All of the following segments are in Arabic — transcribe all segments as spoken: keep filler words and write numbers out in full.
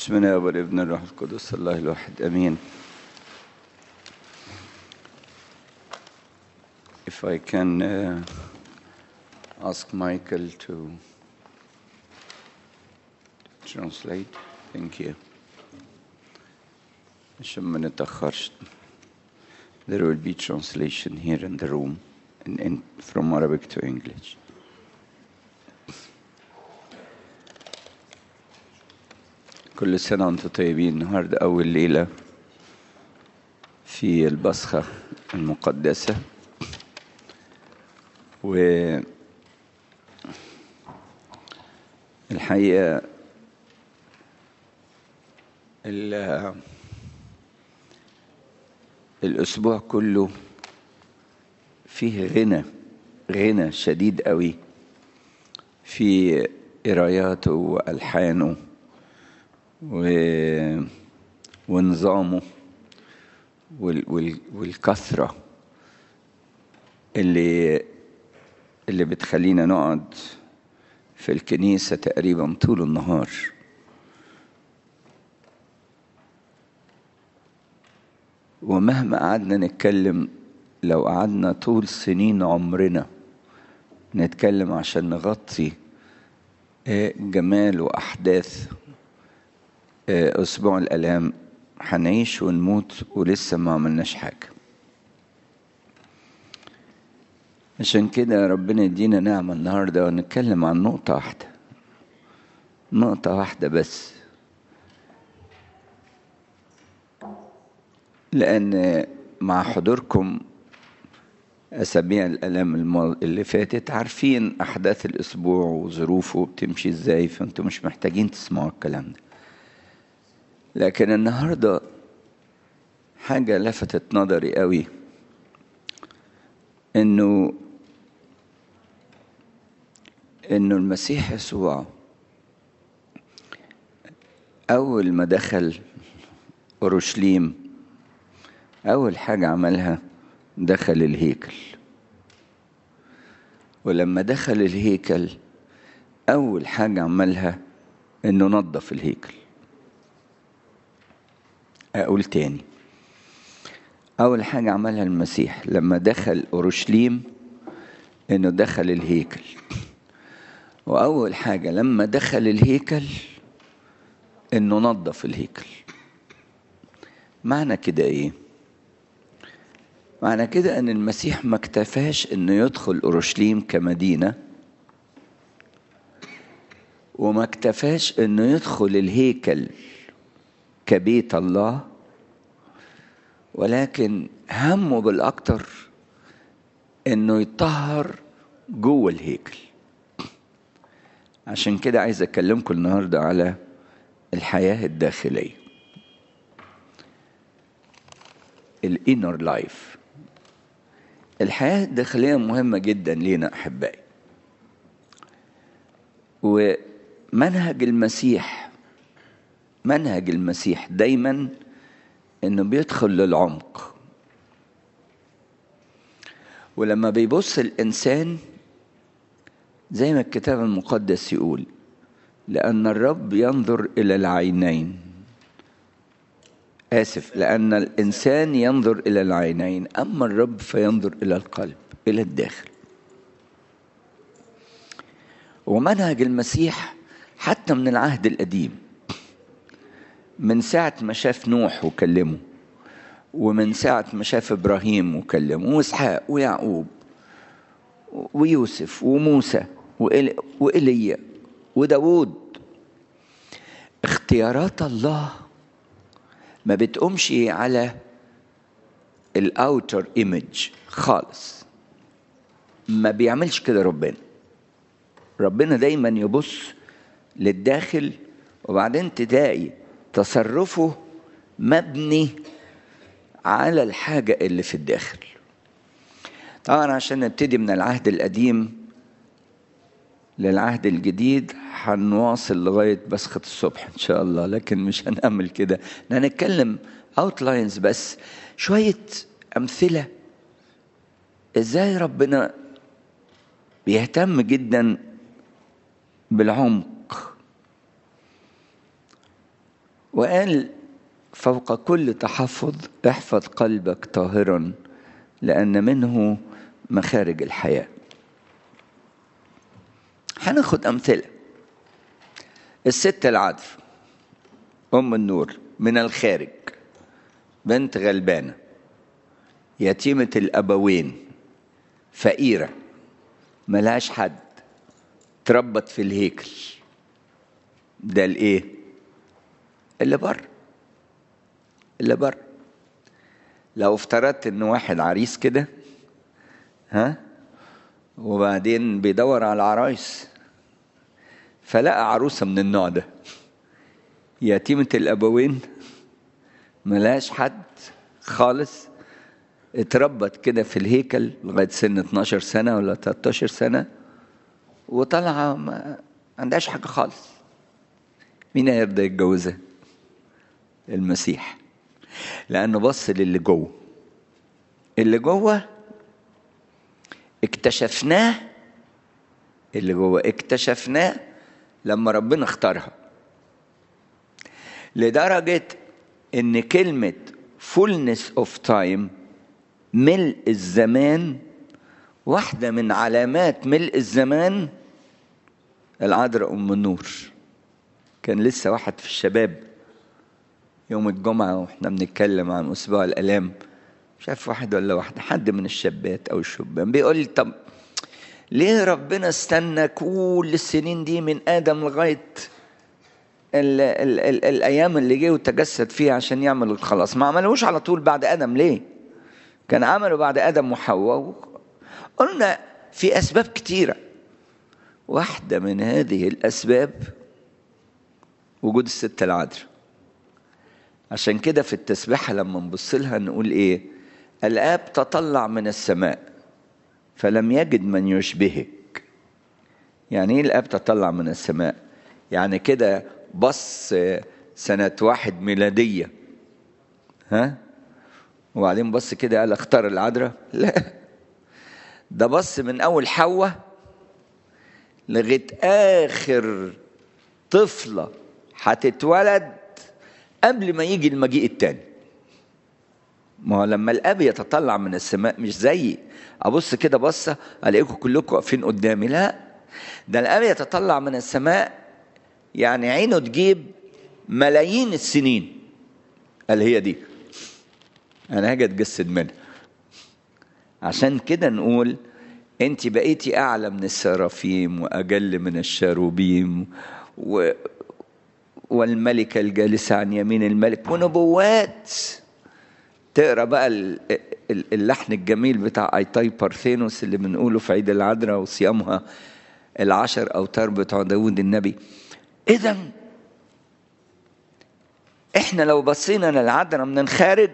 بسم الله والابن الروح القدس الله الواحد امين. If I can uh, ask Michael to translate, thank you. عشان ما نتأخرش. There will be translation here in the room, in, in, from Arabic to English. كل سنة وانتم طيبين. النهاردة أول ليلة في البصخة المقدسة، والحقيقة الأسبوع كله فيه غنى غنى شديد قوي في قراياته وألحانه ونظامه والكثرة اللي اللي بتخلينا نقعد في الكنيسة تقريبا طول النهار. ومهما قعدنا نتكلم، لو قعدنا طول سنين عمرنا نتكلم عشان نغطي جمال وأحداث أسبوع الآلام، هنعيش ونموت ولسه ما عملناش حاجة. عشان كده ربنا يدينا نعمة النهاردة ونتكلم عن نقطة واحدة، نقطة واحدة بس، لأن مع حضوركم أسابيع الآلام اللي فاتت عارفين أحداث الأسبوع وظروفه بتمشي إزاي، فأنتم مش محتاجين تسمعوا الكلام ده. لكن النهاردة حاجة لفتت نظري قوي، إنه إنه المسيح يسوع أول ما دخل أورشليم أول حاجة عملها دخل الهيكل. ولما دخل الهيكل أول حاجة عملها إنه نظف الهيكل. أقول تاني، أول حاجة عملها المسيح لما دخل أورشليم إنه دخل الهيكل. وأول حاجة لما دخل الهيكل إنه نظف الهيكل. معنى كده إيه؟ معنى كده أن المسيح ما اكتفاش إنه يدخل أورشليم كمدينة، وما اكتفاش إنه يدخل الهيكل كبيت الله، ولكن همه بالأكتر إنه يطهر جوه الهيكل. عشان كده عايز أكلمكم النهاردة على الحياة الداخلية، الانر لايف. الحياة الداخلية مهمة جدا لينا أحبائي، ومنهج المسيح منهج المسيح دايما إنه بيدخل للعمق. ولما بيبص الإنسان زي ما الكتاب المقدس يقول، لأن الرب ينظر إلى العينين آسف لأن الإنسان ينظر إلى العينين، أما الرب فينظر إلى القلب، إلى الداخل. ومنهج المسيح حتى من العهد القديم، من ساعة ما شاف نوح وكلمه، ومن ساعة ما شاف إبراهيم وكلمه، وإسحاق ويعقوب ويوسف وموسى وإيليا وداود، اختيارات الله ما بتقومش على الاوتر ايمج خالص. ما بيعملش كده ربنا. ربنا دايما يبص للداخل، وبعدين تلاقي تصرفه مبني على الحاجة اللي في الداخل. طبعا عشان نبتدي من العهد القديم للعهد الجديد هنواصل لغاية بسخة الصبح إن شاء الله، لكن مش هنعمل كده. هنتكلم اوتلاينز بس، شوية أمثلة إزاي ربنا بيهتم جدا بالعمق. وقال فوق كل تحفظ احفظ قلبك طاهرا لأن منه مخارج الحياة. هناخد أمثلة. الست العذراء أم النور من الخارج، بنت غلبانة يتيمة الأبوين، فقيرة ملهاش حد، تربت في الهيكل. ده الإيه؟ اللي بره. اللي بره. لو افترضت إن واحد عريس كده، ها، وبعدين بيدور على عرايس فلقى عروسة من النوع ده، يتيمة الأبوين، ملهاش حد خالص، اتربت كده في الهيكل لغاية سن اتناشر سنة ولا تلتاشر سنة، وطلعة ما عندهاش حاجة خالص. مين هيرضى يتجوزها؟ المسيح. لأنه بص للي جوه. اللي جوه اكتشفناه، اللي جوه اكتشفناه لما ربنا اختارها، لدرجة ان كلمة fullness of time، ملء الزمان، واحدة من علامات ملء الزمان العذراء أم النور. كان لسه واحد في الشباب يوم الجمعة واحنا بنتكلم عن أسبوع الآلام، مش عارف واحد ولا واحدة، حد من الشابات أو الشبان بيقول لي طب ليه ربنا استنى كل السنين دي من آدم لغاية ال ال ال الأيام اللي جه وتجسد فيها عشان يعمل الخلاص؟ ما عملوش على طول بعد آدم ليه؟ كان عملوا بعد آدم وحواء. قلنا في أسباب كتيرة، واحدة من هذه الأسباب وجود الست العذراء. عشان كده في التسبيحة لما نبص لها نقول إيه؟ الآب تطلع من السماء فلم يجد من يشبهك. يعني إيه الآب تطلع من السماء؟ يعني كده بص سنة واحد ميلادية، ها، وبعدين بص كده قال اختار العذراء؟ لا، ده بص من أول حواء لغاية آخر طفلة هتتولد قبل ما يجي المجيء التاني. ما هو لما الأب يتطلع من السماء مش زي أبص كده بصة ألاقيكم كلكم واقفين قدامي، لا، ده الأب يتطلع من السماء يعني عينه تجيب ملايين السنين، قال هي دي أنا هاجي أتجسد منها. عشان كده نقول أنت بقيتي أعلى من السرافيم وأجل من الشاروبيم و... والملكة الجالسة عن يمين الملك، ونبوات. تقرأ بقى اللحن الجميل بتاع آيتاي بارثينوس اللي بنقوله في عيد العذراء وصيامها العشر أوتار بتوع داود النبي. إذن إحنا لو بصينا للعذراء من الخارج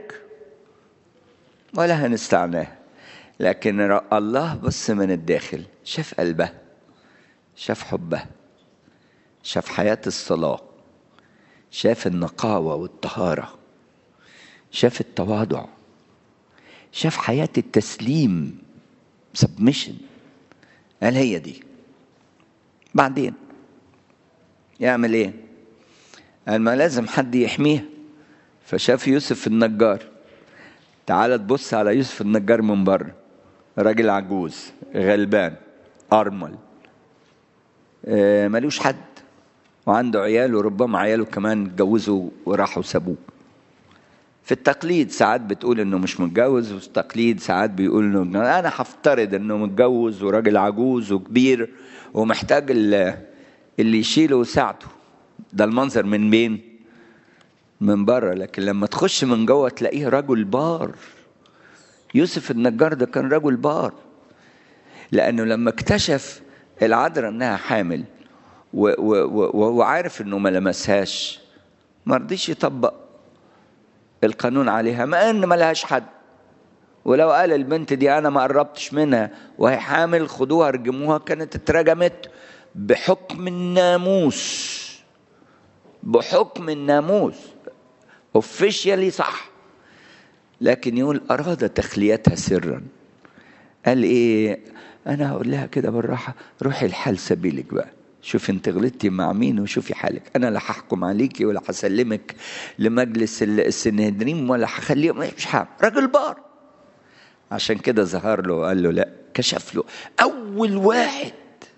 ولا هنستعناها، لكن الله بص من الداخل، شاف قلبها، شاف حبها، شاف حياة الصلاة، شاف النقاوة والطهارة، شاف التواضع، شاف حياة التسليم submission. قال هي دي. بعدين يعمل ايه؟ قال ما لازم حد يحميها، فشاف يوسف النجار. تعال تبص على يوسف النجار من بره، راجل عجوز غلبان أرمل، آه ملوش حد، وعنده عيال وربما عياله كمان اتجوزوا وراحوا سابوه. في التقليد ساعات بتقول انه مش متجوز، وفي التقليد ساعات بيقول انه انا هفترض انه متجوز وراجل عجوز وكبير ومحتاج اللي يشيله ويساعده. ده المنظر من بين من بره، لكن لما تخش من جوه تلاقيه رجل بار. يوسف النجار ده كان رجل بار، لانه لما اكتشف العذراء انها حامل وهو عارف انه ما لمسهاش، ما رضيش يطبق القانون عليها، ما ان ما لهاش حد. ولو قال البنت دي انا ما قربتش منها وهي حامل خدوها ارجموها، كانت اترجمت بحكم الناموس. بحكم الناموس اوفيشيالي صح، لكن يقول اراد تخليتها سرا. قال ايه؟ انا هقول لها كده بالراحه روحي الحال سبيلك بقى، شوف انت غلطتي مع مين وشوفي حالك، انا لا هحكم عليكي ولا هسلمك لمجلس السنهدرين ولا هخليه، مش هعمل. راجل بار. عشان كده ظهر له وقال له لا، كشف له. اول واحد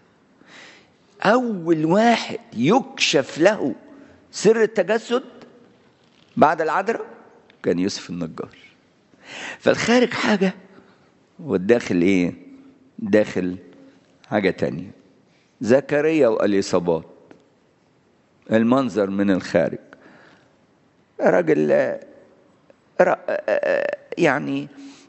اول واحد يكشف له سر التجسد بعد العذراء كان يوسف النجار. فالخارج حاجة والداخل ايه؟ داخل حاجة تانية. زكريا وإليصابات، المنظر من الخارج راجل يعني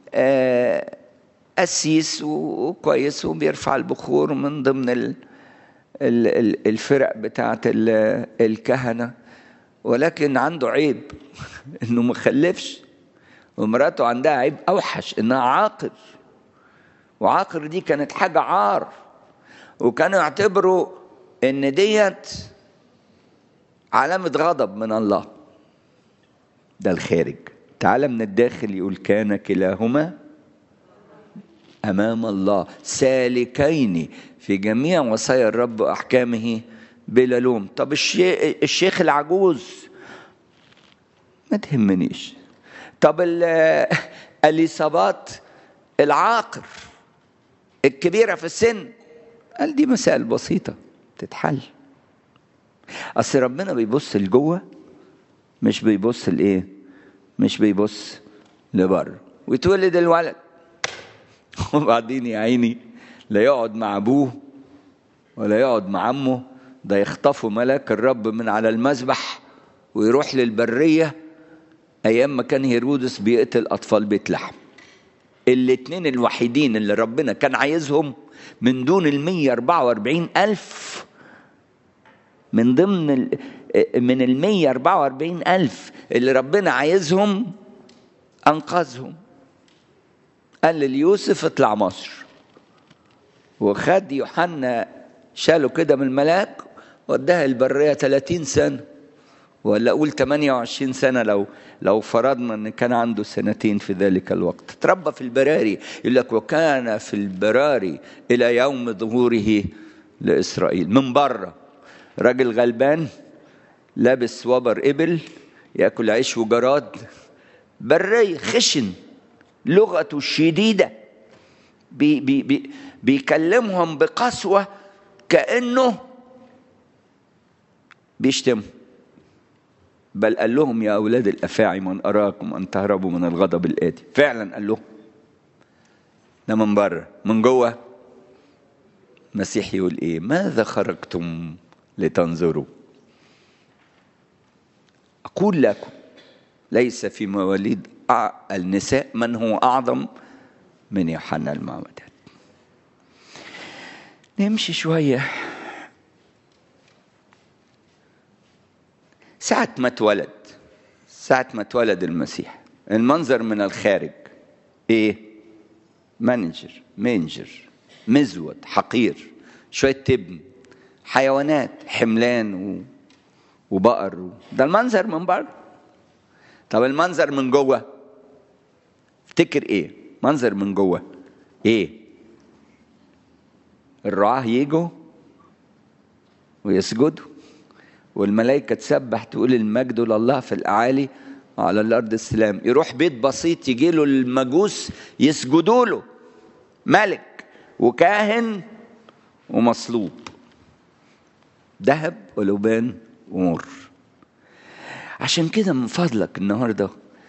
قسيس وكويس وبيرفع البخور من ضمن الفرق بتاعت الكهنة، ولكن عنده عيب انه مخلفش، ومراته عندها عيب اوحش انها عاقر، وعاقر دي كانت حاجة عار، وكانوا يعتبروا ان ديت علامة غضب من الله. ده الخارج. تعالى من الداخل يقول كان كلاهما أمام الله سالكين في جميع وصايا الرب وأحكامه بلا لوم. طب الشيخ العجوز ما تهمنيش. طب الإصابات العاقر الكبيرة في السن، قال دي مسائل بسيطة تتحل. أصل ربنا بيبص لجوه، مش بيبص لإيه؟ مش بيبص لبره. ويتولد الولد وبعدين يا عيني لا يقعد مع أبوه ولا يقعد مع عمه، ده يخطفوا ملاك الرب من على المذبح ويروح للبرية أيام ما كان هيرودس بيقتل أطفال بيت لحم. الاتنين الوحيدين اللي ربنا كان عايزهم من دون المية أربعة وأربعين ألف، من ضمن ال من المية أربعة وأربعين ألف اللي ربنا عايزهم أنقذهم. قال ليوسف اطلع مصر، وخد يوحنا شاله كده من الملاك وداها البرية ثلاثين سنة، ولا أقول ثمانية وعشرين سنة لو لو فرضنا أن كان عنده سنتين في ذلك الوقت. تربى في البراري. يقول لك وكان في البراري إلى يوم ظهوره لإسرائيل. من بره راجل غلبان لابس وبر إبل يأكل عيش وجراد، بري خشن، لغته الشديدة، بي بي بي بيكلمهم بقسوة كأنه بيشتم. بل قال لهم يا أولاد الأفاعي من أراكم أن تهربوا من الغضب الآتي. فعلا قال لهم ده من بره. من جوه مسيح يقول إيه؟ ماذا خرجتم لتنظروا؟ أقول لكم ليس في مواليد النساء من هو أعظم من يوحنا المعمدان. نمشي شوية. ساعة ما اتولد ساعة ما اتولد المسيح، المنظر من الخارج ايه؟ منجر منجر مزود حقير، شوية تبن، حيوانات، حملان وبقر. ده المنظر من بره. طب المنظر من جوه افتكر ايه؟ منظر من جوه ايه؟ الرعاة يجوا ويسجدوا، والملائكة تسبح تقول المجد لله في الأعالي وعلى الأرض السلام. يروح بيت بسيط يجي له المجوس يسجدوا له، ملك وكاهن ومصلوب، ذهب ولبان ومر. عشان كده من فضلك النهاردة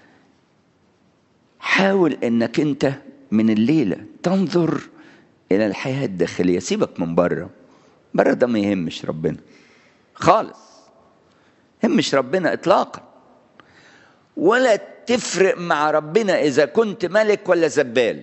حاول انك انت من الليلة تنظر الى الحياة الداخلية. سيبك من بره، بره ده ما يهمش ربنا خالص، يهمش ربنا اطلاقا، ولا تفرق مع ربنا اذا كنت ملك ولا زبال،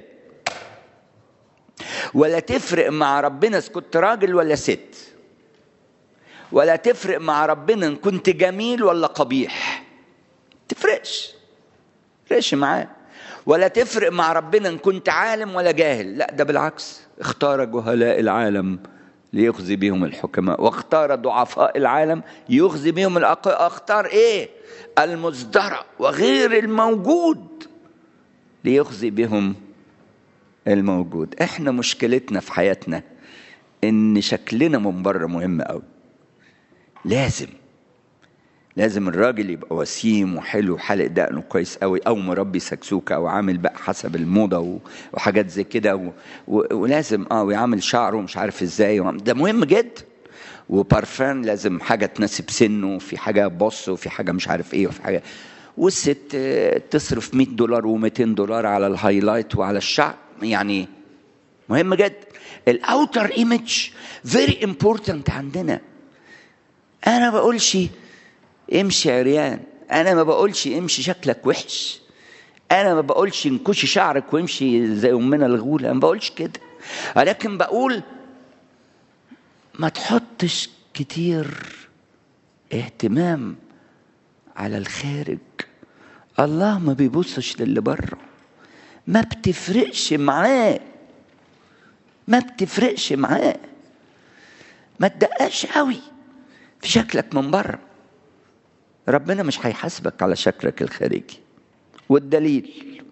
ولا تفرق مع ربنا اذا كنت راجل ولا ست، ولا تفرق مع ربنا ان كنت جميل ولا قبيح، تفرقش تفرقش معاه. ولا تفرق مع ربنا ان كنت عالم ولا جاهل، لا ده بالعكس. اختار جهلاء العالم ليخزي بهم الحكماء، واختار ضعفاء العالم يخزي بهم الأقوياء. اختار ايه؟ المزدرع وغير الموجود ليخزي بهم الموجود. احنا مشكلتنا في حياتنا ان شكلنا من بره مهم قوي. لازم لازم الراجل يبقى وسيم وحلو وحلق دقنه كويس قوي، او مربي سكسوكه، او عامل بقى حسب الموضه وحاجات زي كده، و... و... ولازم اه ويعمل شعره مش عارف ازاي، ده مهم جدا. وبارفان لازم حاجه تناسب سنه، في حاجه بص وفي حاجه مش عارف ايه وفي حاجه. والست تصرف مية دولار ومئتين دولار على الهايلايت وعلى الشعر، يعني مهم جدا. الاوتر ايمج فيري امبورتنت عندنا. انا بقولش امشي عريان، انا ما بقولش امشي شكلك وحش، انا ما بقولش انكشي شعرك وامشي زي امنا الغولة، انا ما بقولش كده، ولكن بقول ما تحطش كتير اهتمام على الخارج. الله ما بيبصش للي بره، ما بتفرقش معاه، ما بتفرقش معاه. ما تدققش قوي في شكلك من بره، ربنا مش هيحاسبك على شكلك الخارجي. والدليل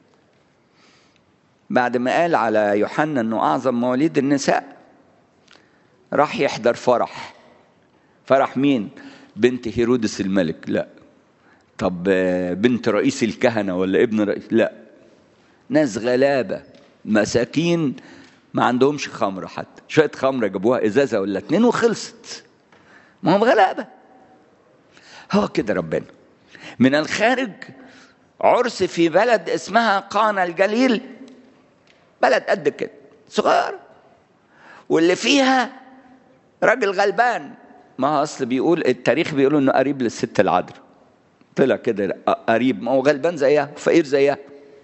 بعد ما قال على يوحنا انه اعظم مواليد النساء، راح يحضر فرح. فرح مين؟ بنت هيرودس الملك؟ لا. طب بنت رئيس الكهنة ولا ابن رئيس؟ لا. ناس غلابة مساكين ما عندهمش خمرة، حتى شوية خمرة جابوها ازازة ولا اتنين وخلصت، ما هم غلابة. هو كده ربنا. من الخارج عرس في بلد اسمها قانا الجليل، بلد قد كده صغير، واللي فيها راجل غلبان. ما اصل بيقول التاريخ بيقول انه قريب للست العذراء، طلع كده قريب، ما هو غلبان زيها فقير زيها.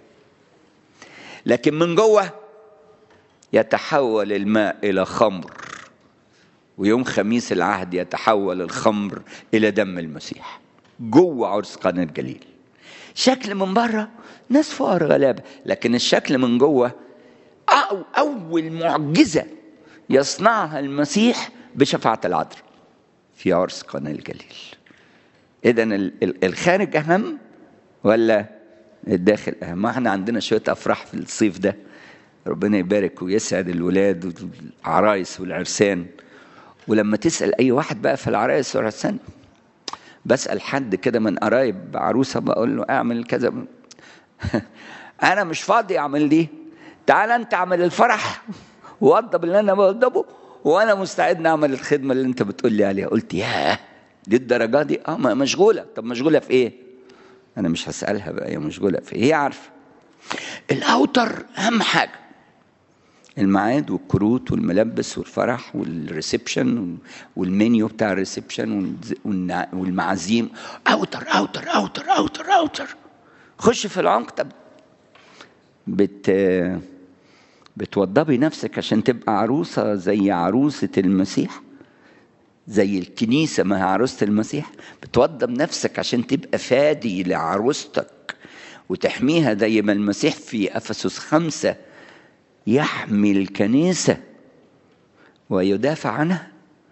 لكن من جوه يتحول الماء الى خمر، ويوم خميس العهد يتحول الخمر الى دم المسيح جوه عرس قانا الجليل. شكل من بره ناس فقراء غلابه، لكن الشكل من جوه أو اول معجزه يصنعها المسيح بشفاعه العذراء في عرس قانا الجليل. اذن الخارج اهم ولا الداخل اهم؟ ما احنا عندنا شويه افراح في الصيف ده، ربنا يبارك ويسعد الولاد والعرايس والعرسان. ولما تسال اي واحد بقى في العرايس والعرسان، بسال حد كده من قرايب عروسه بقول له اعمل كذا، انا مش فاضي اعمل دي، تعال انت اعمل الفرح ووضب اللي انا بوضبه، وانا مستعد نعمل الخدمه اللي انت بتقول لي عليها. قلت ياه دي الدرجه دي؟ اه مشغوله. طب مشغوله في ايه؟ انا مش هسالها بقى هي مشغوله في ايه، هي عارفه. الاوتر اهم حاجه، الميعاد والكروت والملبس والفرح والريسبشن والمنيو بتاع الريسبشن والمعازيم. اوتر اوتر اوتر اوتر اوتر. خش في العمق. طب بت بتوضبي نفسك عشان تبقى عروسه زي عروسه المسيح، زي الكنيسه ما هي عروسه المسيح؟ بتوضب نفسك عشان تبقى فادي لعروستك وتحميها، زي ما المسيح في افسس خمسة يحمي الكنيسة ويدافع عنها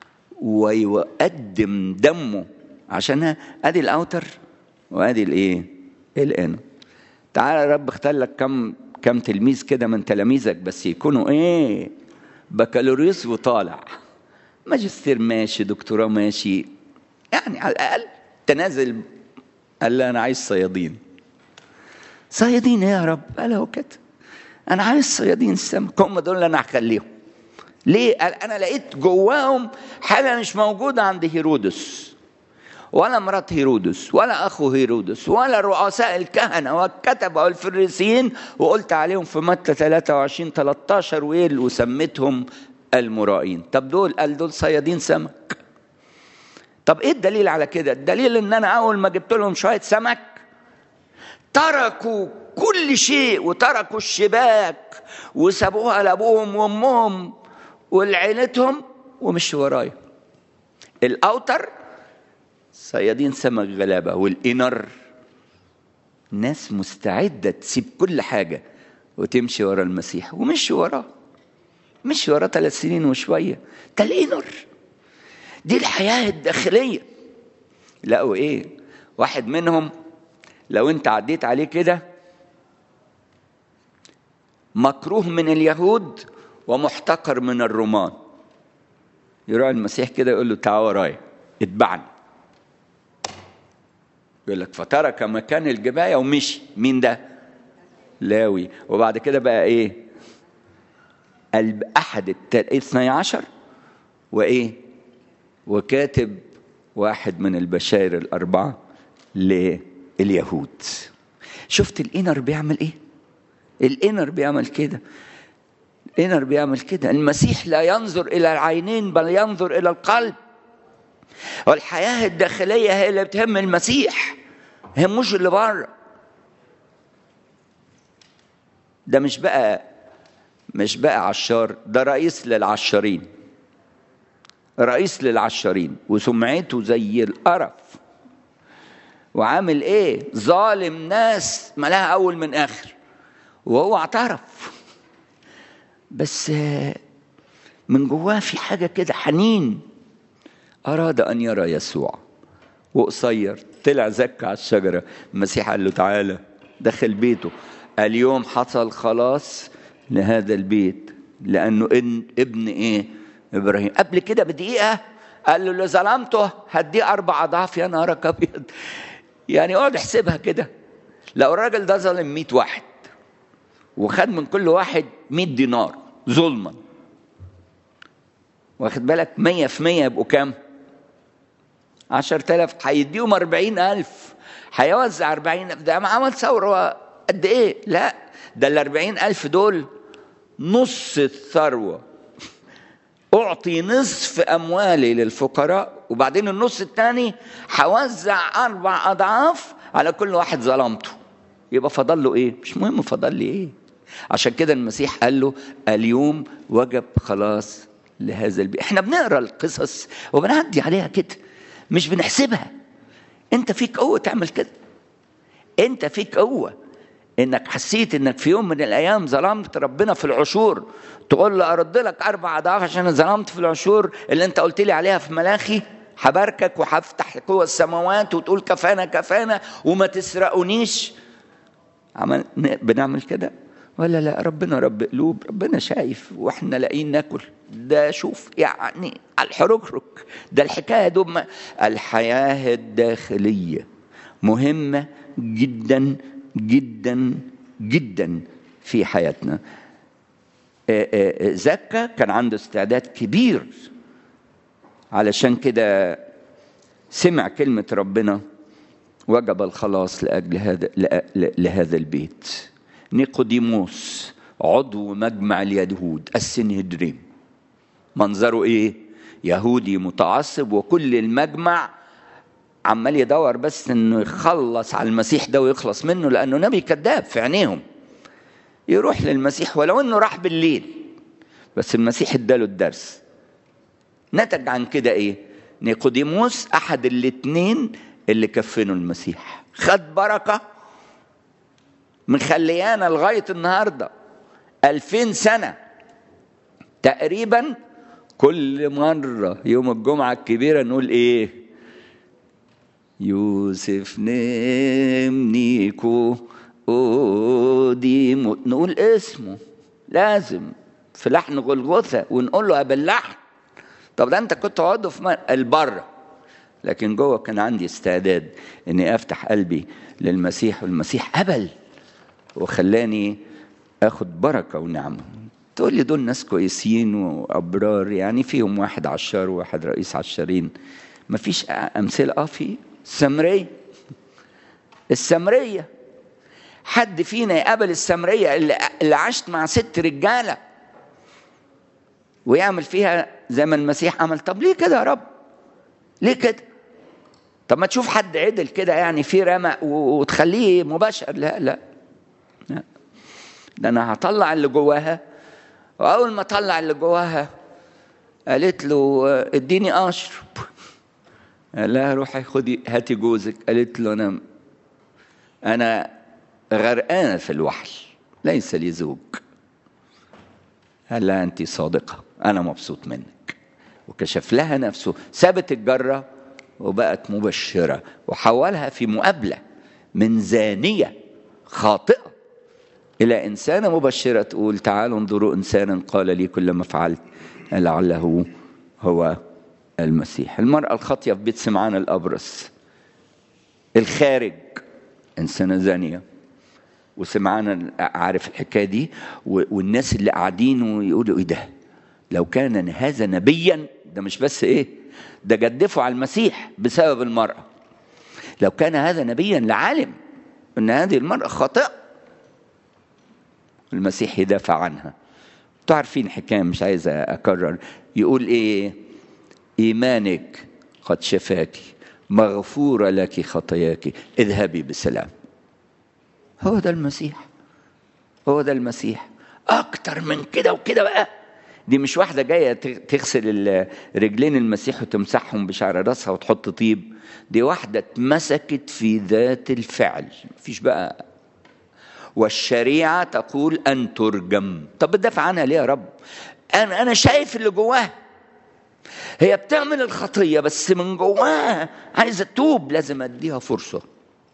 ويقدم دمه عشانها. ادي الاوتر وادي الايه الانر. تعالى يا رب اختار لك كم كم تلميذ كده من تلاميذك، بس يكونوا ايه بكالوريوس وطالع، ماجستير ماشي، دكتوراه ماشي، يعني على الاقل تنازل. قال لي انا عايز صيادين. صيادين يا رب؟ قال هو كده، انا عايز صيادين السمك، هم دول اللي انا هخليهم. ليه؟ قال انا لقيت جواهم حاجه مش موجوده عند هيرودس، ولا مرات هيرودس، ولا اخو هيرودس، ولا رؤساء الكهنه والكتبه والفريسيين، وقلت عليهم في متى ثلاثة وعشرين ثلاثة عشر ويل وسميتهم المرائين. طب دول قال دول صيادين سمك. طب ايه الدليل على كده؟ الدليل ان انا اول ما جبت لهم شويه سمك تركوا كل شيء وتركوا الشباك وسابوها لابوهم وامهم ولعيلتهم ومشوا ورايا. الاوتر صيادين سمك غلابه، والانر ناس مستعده تسيب كل حاجه وتمشي ورا المسيح، ومشي وراه، مشي وراه ثلاث سنين وشويه. ده الانر، دي الحياه الداخليه. لقوا ايه؟ واحد منهم لو انت عديت عليه كده مكروه من اليهود ومحتقر من الرومان، يروح المسيح كده يقول له تعال ورايا اتبعني. يقول لك فترك مكان الجباية ومشي. مين ده؟ لاوي. وبعد كده بقى ايه؟ قلب احد الاثني عشر وايه؟ وكاتب واحد من البشائر الاربعه لليهود. شفت الانر بيعمل ايه؟ الانر بيعمل كده. الانر بيعمل كده. المسيح لا ينظر الى العينين بل ينظر الى القلب. والحياه الداخليه هي اللي بتهم المسيح، هموش اللي بره. ده مش بقى مش بقى عشار، ده رئيس للعشارين، رئيس للعشارين وسمعته زي القرف. وعامل ايه؟ ظالم ناس ملاها اول من اخر، وهو اعترف. بس من جواه في حاجة كده حنين. أراد أن يرى يسوع وقصير طلع زكى على الشجرة. المسيح قال له تعالى دخل بيته. اليوم حصل خلاص لهذا البيت لأنه إن ابن إيه؟ إبراهيم. قبل كده بدقيقة قال له اللي ظلمته هديه أربع أضعاف. يا نهارك أبيض. يعني اقعد احسبها كده، لو الراجل ده ظلم مئة واحد وخد من كل واحد مئة دينار ظلما، واخد بالك؟ مية في مية يبقوا كام؟ عشرة آلاف. هيديهم أربعين ألف، هيوزع أربعين ألف. ده ما عمل ثورة قد إيه؟ لا، ده الأربعين ألف دول نص الثروة. أعطي نصف أموالي للفقراء، وبعدين النص الثاني هوزع أربع أضعاف على كل واحد ظلمته. يبقى فضل له إيه؟ مش مهم فضل لي إيه. عشان كده المسيح قال له اليوم وجب خلاص لهذا البيت. احنا بنقرأ القصص وبنعدي عليها كده، مش بنحسبها. انت فيك قوة تعمل كده. انت فيك قوة انك حسيت انك في يوم من الايام ظلمت ربنا في العشور، تقول له ارد لك اربع اضعاف عشان ظلمت في العشور اللي انت قلت لي عليها في ملاخي. هباركك وهفتح قوى السماوات وتقول كفانا كفانا وما تسرقونيش. عمل بنعمل كده ولا لا؟ ربنا رب قلوب، ربنا شايف واحنا لاقيين ناكل. ده شوف يعني على الحركرك. ده الحكايه دوب. الحياه الداخليه مهمه جدا جدا جدا في حياتنا. زكا كان عنده استعداد كبير، علشان كده سمع كلمة ربنا وجب الخلاص لأجل هذا لهذا البيت. نيقوديموس عضو مجمع اليهود السنهدريم، منظره ايه؟ يهودي متعصب، وكل المجمع عمال يدور بس انه يخلص على المسيح ده ويخلص منه، لانه نبي كذاب في عينيهم. يروح للمسيح ولو انه راح بالليل، بس المسيح اداله الدرس. نتج عن كده ايه؟ نيقوديموس احد الاثنين اللي كفنوا المسيح، خد بركة مخليانا لغاية النهاردة ألفين سنة تقريبا. كل مرة يوم الجمعة الكبيرة نقول ايه؟ يوسف نمنيكو أوديمو، نقول اسمه لازم في لحن غلغثة ونقول له باللحن. طب ده انت كنت عضو في البر، لكن جوه كان عندي استعداد اني افتح قلبي للمسيح، والمسيح قبل وخلاني اخد بركة ونعمة. تقول لي دول ناس كويسين وابرار، يعني فيهم واحد عشار وواحد رئيس عشارين. مفيش امثله؟ اه في السامريه. السامريه حد فينا يقابل السامريه اللي, اللي عاشت مع ست رجاله ويعمل فيها زي ما المسيح عمل؟ طب ليه كده يا رب؟ ليه كده؟ طب ما تشوف حد عدل كده يعني في رمق وتخليه مباشر. لا لا لا، ده انا هطلع اللي جواها. واول ما طلع اللي جواها قالت له اديني اشرب. قال لها روحي خدي هاتي جوزك. قالت له انا انا غرقانه في الوحل ليس لي زوج. قال لها انت صادقه، انا مبسوط منك. وكشف لها نفسه، سابت الجره وبقت مبشره، وحولها في مقابله من زانيه خاطئه إلى إنسانة مبشرة تقول تعالوا انظروا إنسانا قال لي كل ما فعلت لعله هو المسيح. المرأة الخاطية في بيت سمعان الأبرص، الخارج إنسانة زانية، وسمعان عارف الحكاية دي، والناس اللي قاعدين ويقولوا إيه ده، لو كان هذا نبيا، ده مش بس إيه ده، جدفوا على المسيح بسبب المرأة. لو كان هذا نبيا لعالم أن هذه المرأة خاطئة، المسيح يدافع عنها. تعرفين حكاية مش عايز أكرر، يقول إيه؟ إيمانك قد شفاك، مغفورة لك خطاياك، اذهبي بسلام. هو ده المسيح، هو ده المسيح. أكتر من كده وكده بقى، دي مش واحدة جاية تغسل رجلين المسيح وتمسحهم بشعر راسها وتحط طيب، دي واحدة اتمسكت في ذات الفعل. مفيش بقى والشريعة تقول أن ترجم. طب بدافع عنها ليه يا رب؟ أنا أنا شايف اللي جواها، هي بتعمل الخطية بس من جواها عايزة تتوب، لازم أديها فرصة.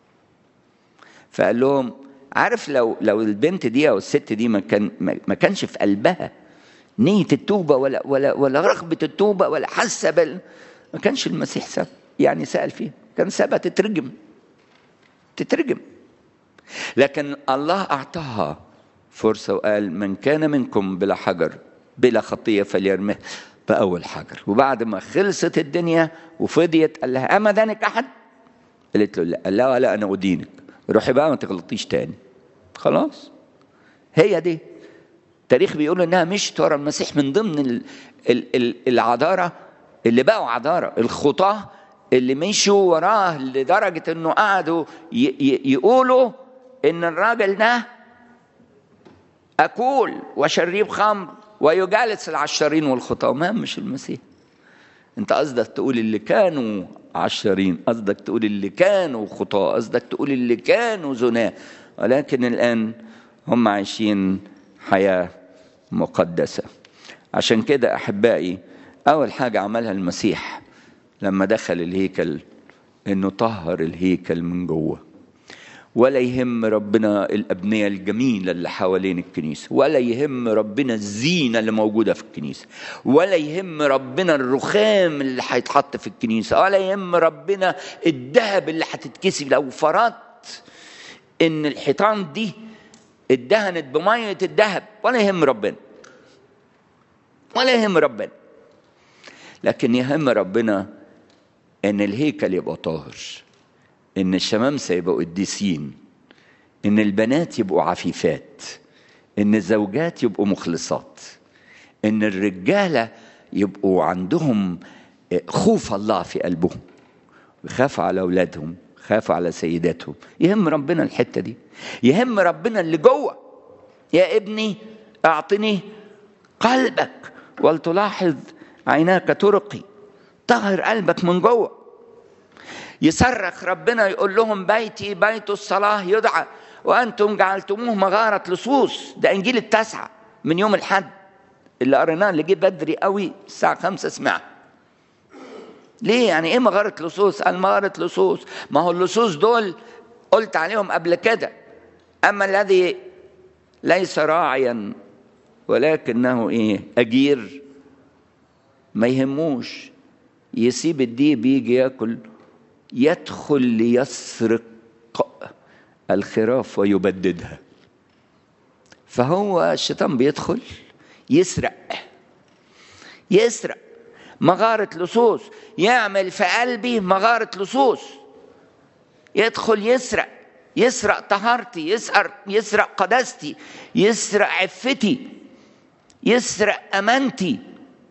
فقال لهم عارف، لو لو البنت دي أو الست دي ما كان ما كانش في قلبها نية التوبة ولا ولا ولا رغبة التوبة ولا حاسة بال، ما كانش المسيح ساب يعني سأل فيها، كان سابها تترجم تترجم. لكن الله أعطاها فرصة وقال من كان منكم بلا حجر بلا خطية فليرمه بأول حجر. وبعد ما خلصت الدنيا وفضيت قال لها أما دانك أحد؟ قالت له لا. قال لها لا أنا أدينك، روحي بقى ما تغلطيش تاني. خلاص، هي دي التاريخ بيقول إنها مشت ورا المسيح من ضمن ال ال ال العذارة اللي بقوا عذارة، الخطاة اللي مشوا وراه لدرجة إنه قعدوا يقولوا إن الراجل ده أكول وشريب خمر ويجالس العشارين والخطاة. ما مش المسيح. أنت قصدك تقول اللي كانوا عشارين، قصدك تقول اللي كانوا خطاة، قصدك تقول اللي كانوا زناة، ولكن الآن هم عايشين حياة مقدسة. عشان كده أحبائي، أول حاجة عملها المسيح لما دخل الهيكل إنه طهر الهيكل من جوه. ولا يهم ربنا الأبنية الجميلة اللي حوالين الكنيسة، ولا يهم ربنا الزينة اللي موجودة في الكنيسة، ولا يهم ربنا الرخام اللي هيتحط في الكنيسة، ولا يهم ربنا الذهب اللي هتتكسب. لو فرضت إن الحيطان دي اتدهنت بمية الذهب، ولا يهم ربنا، ولا يهم ربنا. لكن يهم ربنا إن الهيكل يبقى طاهر، إن الشمامسة يبقوا قديسين، إن البنات يبقوا عفيفات، إن الزوجات يبقوا مخلصات، إن الرجالة يبقوا عندهم خوف الله في قلبهم، يخافوا على أولادهم، يخافوا على سيداتهم. يهم ربنا الحتة دي، يهم ربنا اللي جوه. يا ابني أعطني قلبك ولتلاحظ عيناك طرقي. طهر قلبك من جوه. يصرخ ربنا يقول لهم بيتي بيت الصلاة يدعى وأنتم جعلتموه مغارة لصوص. ده إنجيل التاسعة من يوم الحد اللي قريناه، اللي جه بدري قوي الساعة خمسة سمع. ليه؟ يعني إيه مغارة لصوص؟ قال مغارة لصوص، ما هو اللصوص دول قلت عليهم قبل كده، أما الذي ليس راعيا ولكنه إيه أجير، ما يهموش، يسيب الديب يجي يأكل، يدخل ليسرق الخراف ويبددها. فهو الشيطان بيدخل يسرق يسرق مغارة لصوص، يعمل في قلبي مغارة لصوص، يدخل يسرق يسرق طهارتي، يسرق يسرق قداستي، يسرق عفتي، يسرق أمانتي،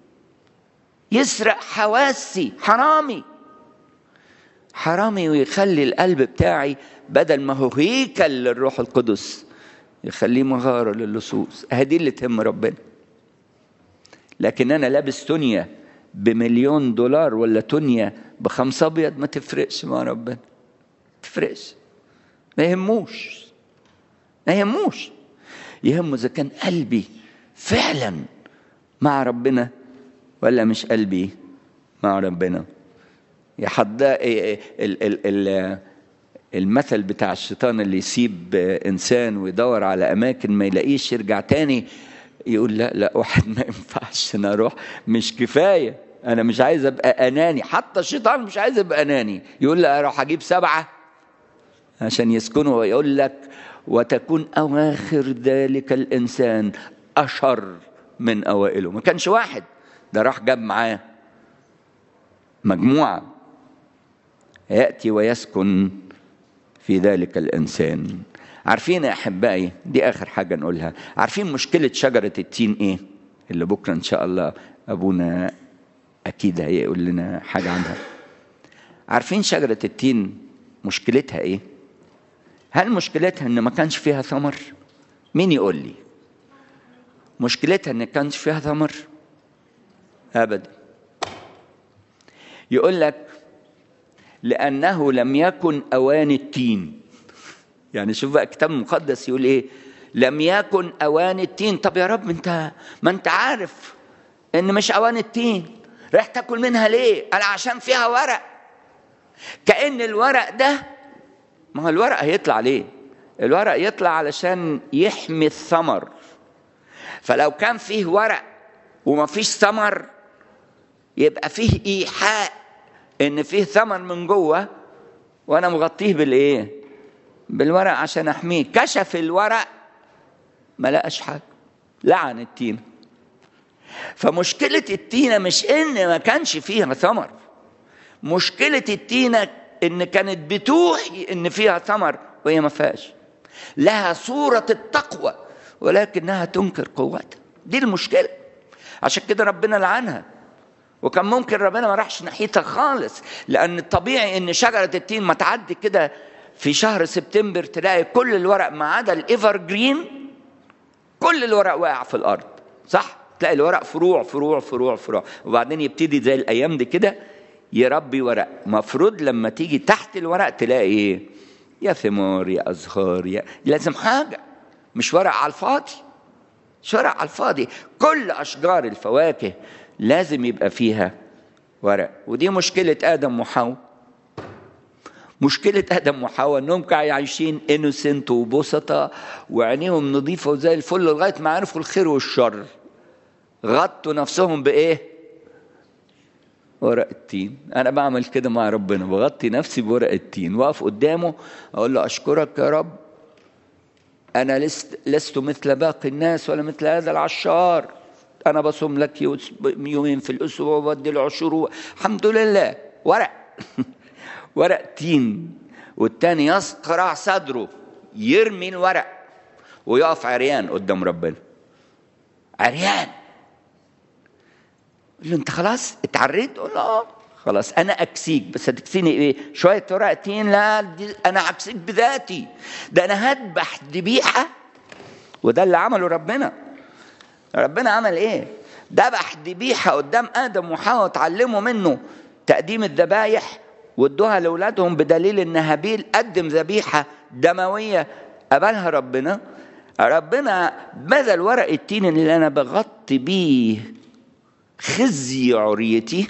يسرق حواسي. حرامي حرامي ويخلي القلب بتاعي بدل ما هو هيكل للروح القدس يخليه مغارة للصوص. هذه اللي تهم ربنا. لكن أنا لابس تونيا بمليون دولار ولا تونيا بخمسة أبيض ما تفرقش مع ربنا، ما تفرقش، ما يهموش ما يهموش يهمه إذا كان قلبي فعلا مع ربنا ولا مش قلبي مع ربنا. يحضر المثل بتاع الشيطان اللي يسيب إنسان ويدور على أماكن ما يلاقيش، يرجع تاني يقول لا لا واحد ما ينفعش، أنا أروح مش كفاية انا مش عايز ابقى اناني، حتى الشيطان مش عايز ابقى اناني، يقول لي اروح اجيب سبعه عشان يسكنوا، ويقول لك وتكون اواخر ذلك الانسان اشر من اوائله. ما كانش واحد، ده راح جاب معاه مجموعه. ياتي ويسكن في ذلك الانسان. عارفين يا احبائي، دي اخر حاجه نقولها، عارفين مشكله شجره التين ايه؟ اللي بكره ان شاء الله ابونا اكيد هيقول لنا حاجه عنها. عارفين شجره التين مشكلتها ايه؟ هل مشكلتها ان ما كانش فيها ثمر؟ مين يقول لي؟ مشكلتها ان كانش فيها ثمر؟ ابدا. يقول لك لانه لم يكن اوان التين. يعني شوف بقى الكتاب المقدس يقول ايه؟ لم يكن اوان التين. طب يا رب انت ما انت عارف ان مش اوان التين، راح تاكل منها ليه؟ قال عشان فيها ورق. كأن الورق ده، ما هو الورق هيطلع ليه؟ الورق يطلع علشان يحمي الثمر. فلو كان فيه ورق وما فيش ثمر يبقى فيه ايحاء ان فيه ثمر من جوه، وانا مغطيه بالايه؟ بالورق عشان احميه. كشف الورق ما لقاش حاجه، لعن التين. فمشكله التينه مش ان ما كانش فيها ثمر، مشكله التينه ان كانت بتوحي ان فيها ثمر وهي ما فيهاش. لها صوره التقوى ولكنها تنكر قوتها. دي المشكله. عشان كده ربنا لعنها. وكان ممكن ربنا ما راحش ناحيتها خالص، لان الطبيعي ان شجره التين ما تعدي كده في شهر سبتمبر تلاقي كل الورق ما عدا الايفر جرين، كل الورق واقع في الارض، صح؟ تلاقي الورق فروع فروع فروع فروع، وبعدين يبتدي زي الايام دي كده يربي ورق. مفروض لما تيجي تحت الورق تلاقي ايه؟ يا ثمار يا ازهار، يا لازم حاجه، مش ورق على الفاضي، مش ورق على الفاضي. كل اشجار الفواكه لازم يبقى فيها ورق. ودي مشكله ادم وحواء. مشكله ادم وحواء انهم كانوا عايشين انوسنت وبسطة وعينيهم نظيفه وزي الفل لغايه ما عرفوا الخير والشر، غطوا نفسهم بايه؟ ورق التين. انا بعمل كده مع ربنا، بغطي نفسي بورق التين، واقف قدامه اقول له اشكرك يا رب، انا لست لست مثل باقي الناس ولا مثل هذا العشار، انا بصوم لك يومين في الاسبوع وبدي العشور، الحمد لله. ورق ورق تين. والتاني يسقرع صدره يرمي الورق ويقف عريان قدام ربنا، عريان. قال له انت خلاص اتعريت؟ قال له اه خلاص انا اكسيك، بس هتكسيني ايه؟ شويه ورق تين؟ لا دي انا هكسيك بذاتي، ده انا هذبح ذبيحه. وده اللي عمله ربنا. ربنا عمل ايه؟ ذبح ذبيحه قدام ادم وحواء، اتعلموا منه تقديم الذبايح وادوها لاولادهم، بدليل ان هابيل قدم ذبيحه دمويه قبلها ربنا. ربنا بذل ورق التين اللي انا بغطي بيه خزي عريتي،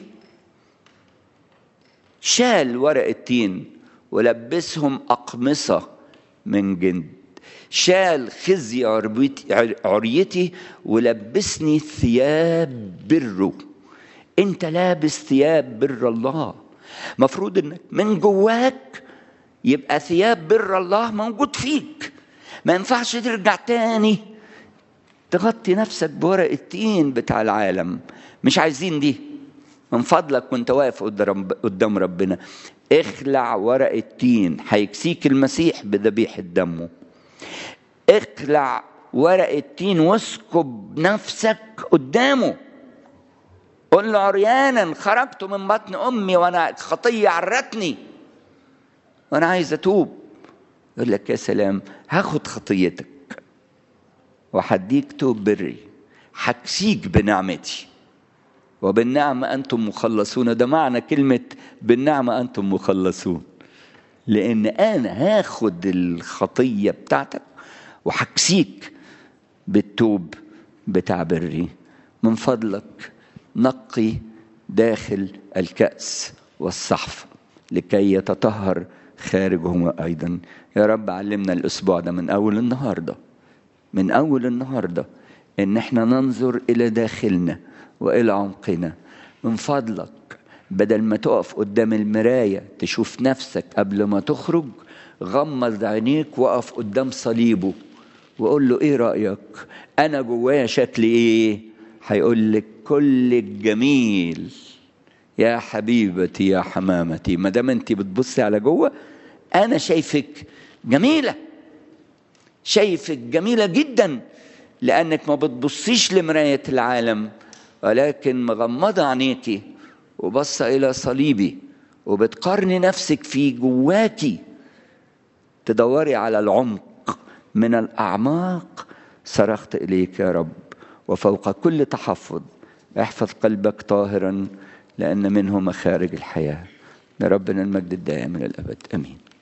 شال ورق التين ولبسهم أقمصة من جلد، شال خزي عريتي ولبسني ثياب بره. انت لابس ثياب بر الله، مفروض انك من جواك يبقى ثياب بر الله موجود فيك. ما ينفعش ترجع تاني تغطي نفسك بورق التين بتاع العالم. مش عايزين دي. من فضلك وانت واقف قدام ربنا اخلع ورق التين، هيكسيك المسيح بذبيحة دمه. اخلع ورق التين واسكب نفسك قدامه، قل له عريانا خرجت من بطن امي وانا خطية عرتني وانا عايز اتوب. يقول لك يا سلام، هاخد خطيتك وحديك توب بري، حكسيك بنعمتي، وبالنعمة أنتم مخلصون. ده معنى كلمة بالنعمة أنتم مخلصون، لأن أنا هاخد الخطية بتاعتك وحكسيك بالتوب بتاع بري. من فضلك نقي داخل الكأس والصحف لكي يتطهر خارجهما أيضا. يا رب علمنا الأسبوع ده من أول النهاردة، من أول النهاردة إن احنا ننظر إلى داخلنا وإلى عمقنا، من فضلك بدل ما تقف قدام المراية تشوف نفسك قبل ما تخرج، غمض عينيك وقف قدام صليبه وقول له ايه رأيك؟ انا جوايا شكلي ايه؟ هيقول لك كلك جميل يا حبيبتي يا حمامتي. ما دام انت بتبصي على جوه، انا شايفك جميلة، شايفك جميلة جدا، لانك ما بتبصيش لمراية العالم، ولكن مغمضة عينيكي وبصة الى صليبي، وبتقارني نفسك في جواكي، تدوري على العمق من الأعماق. صرخت إليك يا رب، وفوق كل تحفظ احفظ قلبك طاهرا، لأن منه مخارج الحياة. لربنا المجد الدائم إلى الأبد، آمين.